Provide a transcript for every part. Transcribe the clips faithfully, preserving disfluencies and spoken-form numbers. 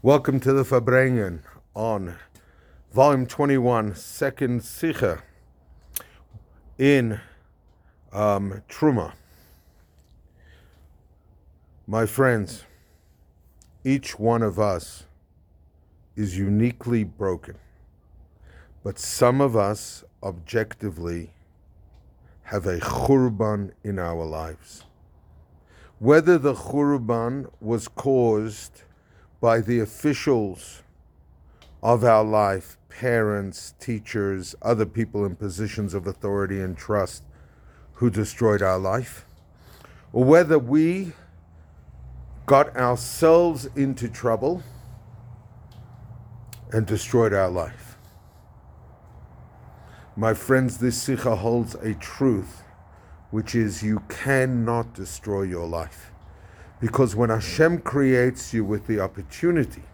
Welcome to the Farbrengen on volume twenty-one, second Sikha in um, Truma. My friends, each one of us is uniquely broken, but some of us objectively have a churban in our lives. Whether the churban was caused by the officials of our life, parents, teachers, other people in positions of authority and trust who destroyed our life, or whether we got ourselves into trouble and destroyed our life. My friends, this sikha holds a truth, which is you cannot destroy your life. Because when Hashem creates you with the opportunity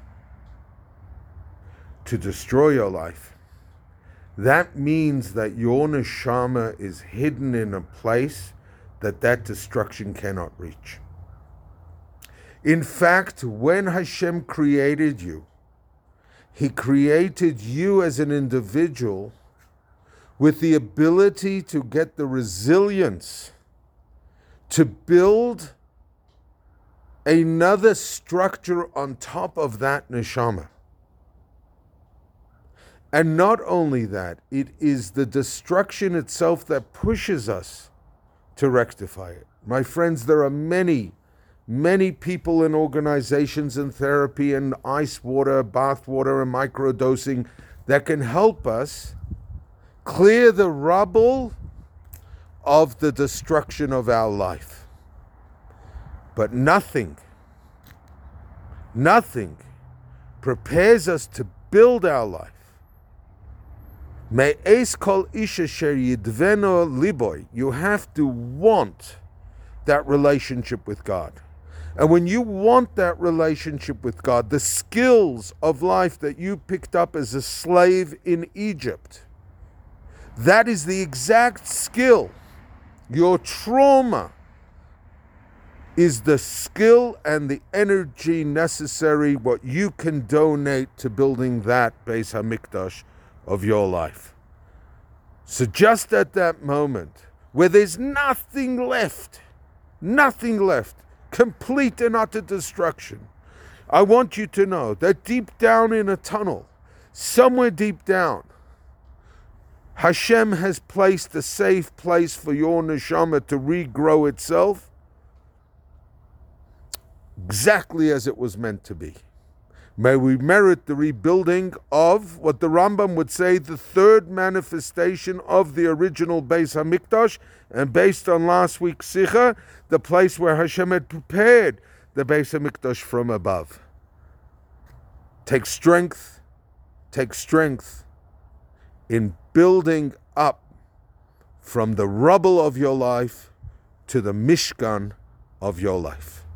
to destroy your life, that means that your neshama is hidden in a place that that destruction cannot reach. In fact, when Hashem created you, He created you as an individual with the ability to get the resilience to build another structure on top of that neshama. And not only that, it is the destruction itself that pushes us to rectify it. My friends, there are many, many people in organizations and therapy and ice water, bath water, and microdosing that can help us clear the rubble of the destruction of our life. But nothing, nothing prepares us to build our life. Me'es kol ish asher yidveno liboy. You have to want that relationship with God. And when you want that relationship with God, the skills of life that you picked up as a slave in Egypt, that is the exact skill. Your trauma is the skill and the energy necessary, what you can donate to building that Beis HaMikdash of your life. So just at that moment, where there's nothing left, nothing left, complete and utter destruction, I want you to know that deep down in a tunnel, somewhere deep down, Hashem has placed a safe place for your neshama to regrow itself exactly as it was meant to be. May we merit the rebuilding of what the Rambam would say the third manifestation of the original Beis HaMikdash, and based on last week's Sikha, the place where Hashem had prepared the Beis HaMikdash from above. Take strength, take strength in building up from the rubble of your life to the Mishkan of your life.